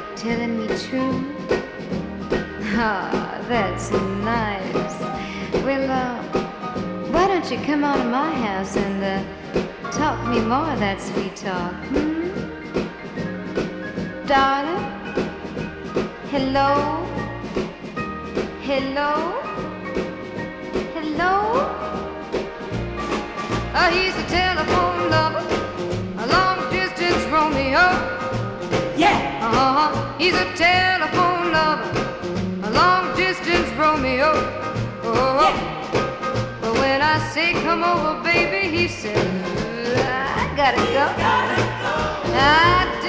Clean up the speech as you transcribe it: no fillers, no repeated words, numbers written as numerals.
telling me true? Ah, that's nice. Well, why don't you come on to my house and talk me more of that sweet talk, hmm? Darling? Hello? Hello? Hello? He's a telephone lover, a long-distance Romeo. Yeah! He's a telephone lover, a long-distance Romeo. Oh, Yeah! but when I say come over, baby, he says, I gotta go. Gotta go. I